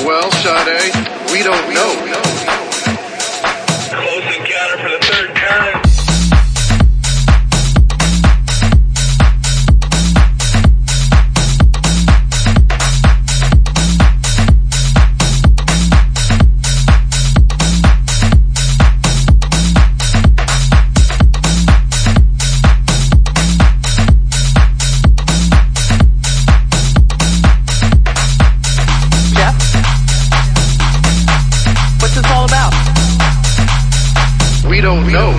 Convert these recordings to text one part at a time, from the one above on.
Well, Sade, we don't know. Close encounter for the third time. We don't know.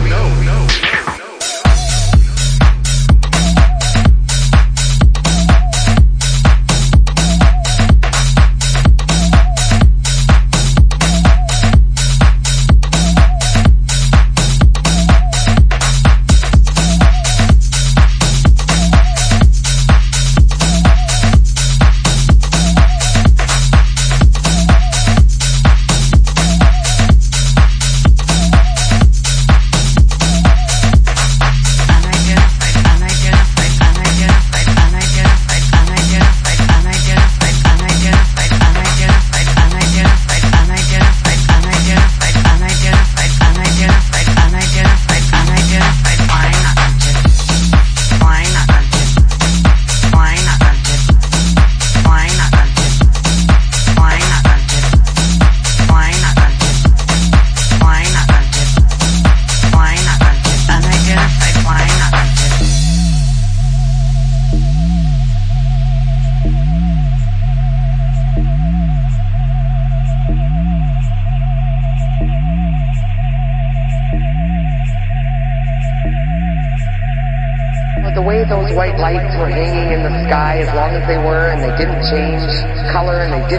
The way those white lights were hanging in the sky, as long as they were, and they didn't change color, and they didn't